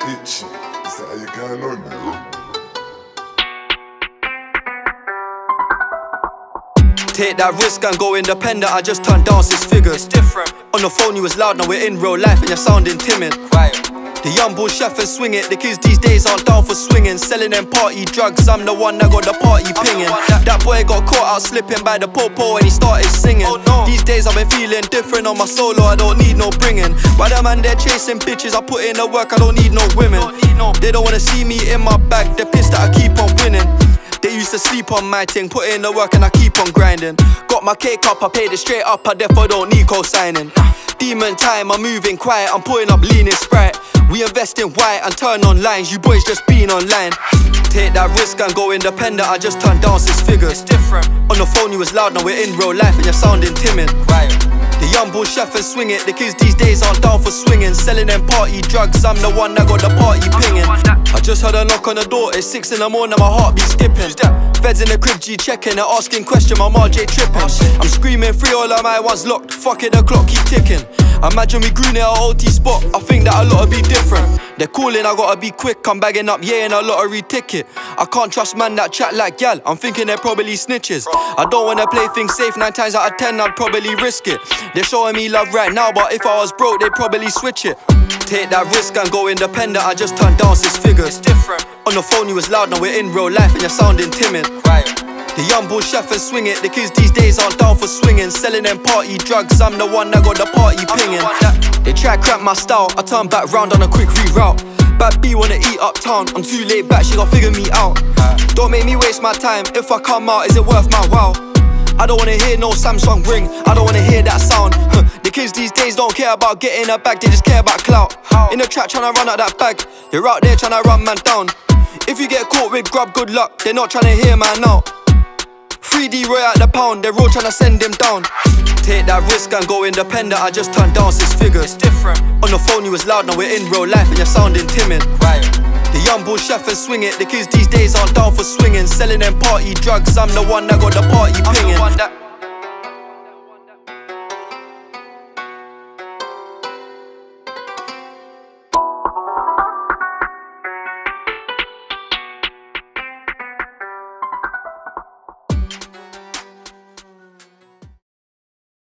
Itchy, is that how you going on now? Take that risk and go independent, I just turned down 6 figures. It's different. On the phone you was loud, now we're in real life and you're sounding timid. Quiet. The young bull chef and swing it. The kids these days aren't down for swinging. Selling them party drugs, I'm the one that got the party pinging. That boy got caught out slipping by the popo and he started singing. These days I've been feeling different on my solo, I don't need no bringing. Why the man they're chasing bitches, I put in the work, I don't need no women. They don't wanna see me in my bag, they're pissed that I keep on winning. They used to sleep on my thing, put in the work and I keep on grinding. Got my cake up, I paid it straight up, I therefore don't need co-signing. Demon time, I'm moving quiet, I'm putting up lean in Sprite. We invest in white and turn on lines, you boys just being online. Take that risk and go independent, I just turned down 6 figures. It's different. On the phone you was loud, now we're in real life and you're sounding timid. Right. The young bull chef and swing it. The kids these days aren't down for swinging. Selling them party drugs, I'm the one that got the party pinging. I just heard a knock on the door, it's 6 in the morning, my heart be skipping. Feds in the crib, G checking, they're asking question, my RJ tripping. I'm screaming free, all of my ones locked, fuck it, the clock keep ticking. Imagine we grew near a OT spot, I think that a lot will be different. They're calling, I gotta be quick, I'm bagging up, yeah, in a lottery ticket. I can't trust man that chat like gal, I'm thinking they're probably snitches. I don't wanna play things safe, 9 times out of 10 I'd probably risk it. They're showing me love right now, but if I was broke, they'd probably switch it. Take that risk and go independent, I just turned down 6 figures. It's different. On the phone you was loud, now we're in real life and you're sounding timid. Right. The young bull chef and swing it. The kids these days aren't down for swinging. Selling them party drugs, I'm the one that got the party pinging. They try cramp my style, I turn back round on a quick reroute. Bad B wanna eat uptown, I'm too laid back, she gon' figure me out. Don't make me waste my time, if I come out, is it worth my while? I don't wanna hear no Samsung ring, I don't wanna hear that sound. The kids these days don't care about getting a bag, they just care about clout. In the trap tryna run out that bag, you're out there tryna run man down. If you get caught with grub, good luck, they're not tryna hear man out. 3D Roy at the pound, they're all tryna send him down. Take that risk and go independent, I just turned down 6 figures. It's different. On the phone you was loud, now we're in real life and you're sounding timid. Right. The young bull chef and swing it. The kids these days aren't down for swinging. Selling them party drugs, I'm the one that got the party pinging.